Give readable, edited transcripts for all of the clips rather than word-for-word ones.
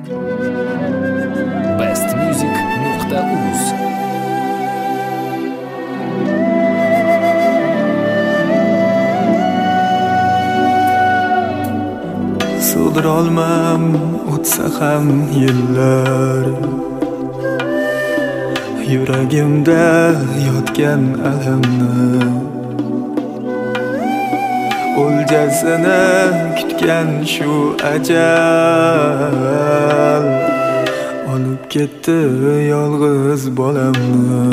bestmusic.uz Sig'dirolmam o'tsa ham yillar, yuragimda yotgan alamni, o'ljasini kutgan shu ajal olib ketdi yolg'iz bolamni.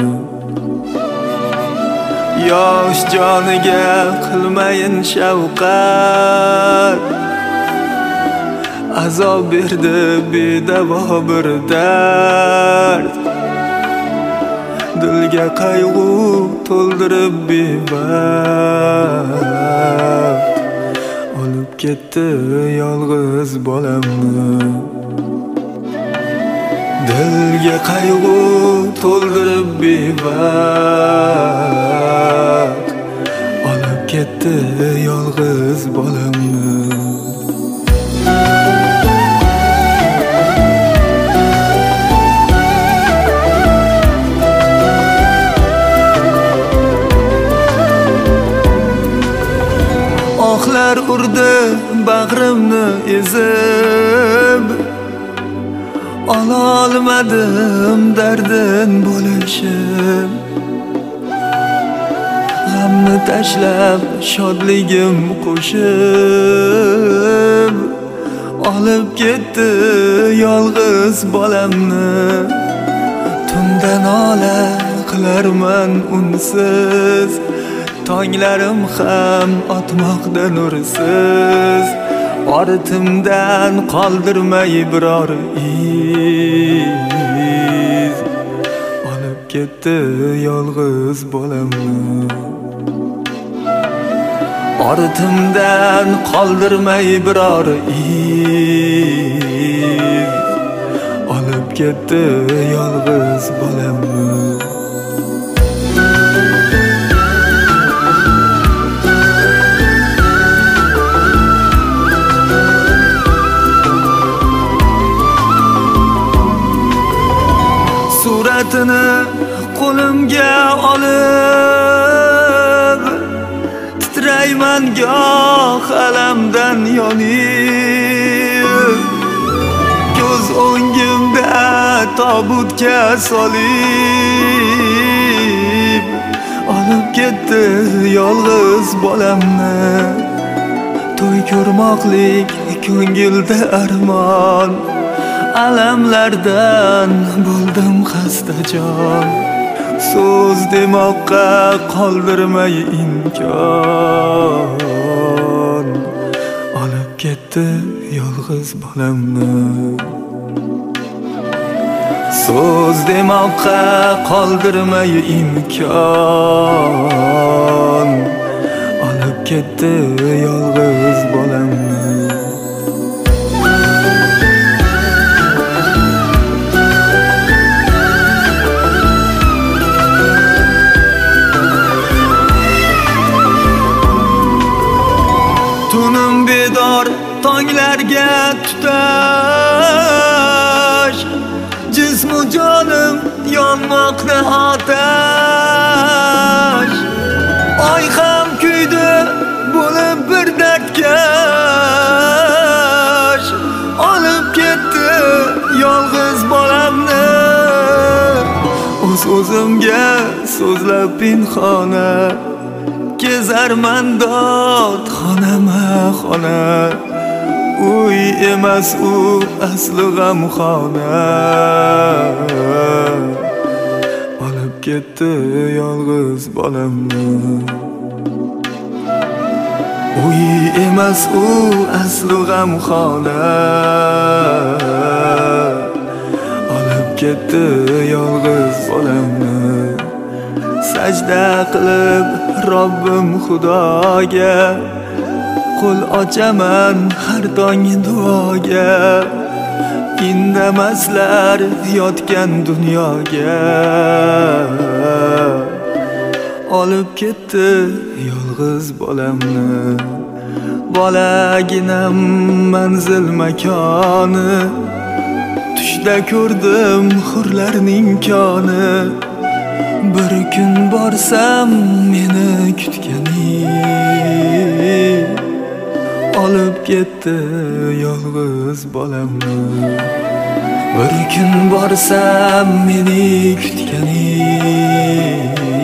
Yosh joniga qilmayin shafqat, azob berdi bedavo bir dard, dilga qayg'u to'ldirib bevaqt olib ketdi yolg'iz bolamni. Dilga qayg'u to'ldirib bevaqt olib ketdi yolg'iz bolamni. Ohlar urdi bag'rimni ezib, ololmadim dardin bo'lishim. G'amni tashlab shodligim qo'shib olib ketdi yolg'iz bolamni. Tunda nola qilarman unsiz, tonglarim ham otmoqda nursiz. Ortimdan qoldirmay biror iz olib ketdi yolg'iz bolamni. Ortimdan qoldirmay biror iz olib ketdi yolg'iz bolamni. Suratini qo'limga olib, titrayman goh alamdan yonib. Ko'z o'ngimda tobutga solib olib ketdi yolg'iz bolamni. To'y ko'rmoqlik ko'ngilda armon, alamlardan bo'ldim xastajon. So'z demoqqa qoldirmay imkon olib ketdi yolg'iz bolamni. So'z demoqqa qoldirmay imkon olib ketdi yolg'iz bolamni. Tunim bedor tonglarga tutash, jismu jonim yonmoqda otash. Oy ham kuydi bo'lib bir dardkash, olib ketdi yolg'iz bolamni. O'z-o'zimga so'zlab pinhona kezarman dod xonama-xona. Uy emas u asli g'amxona olib ketdi yolg'iz bolamni. Uy emas u asli g'amxona olib ketdi yolg'iz bolamni. Sajda qilib Robbim Xudoga qo'l ochaman har tong duoga. Indamaslar yotgan dunyoga olib ketdi yolg'iz bolamni. Bolaginam manzil makoni tushda ko'rdim hurlarning koni. Bir kun borsam meni kutgani, olib ketdi yolg'iz bolamni. Bir kun borsam meni kutgani,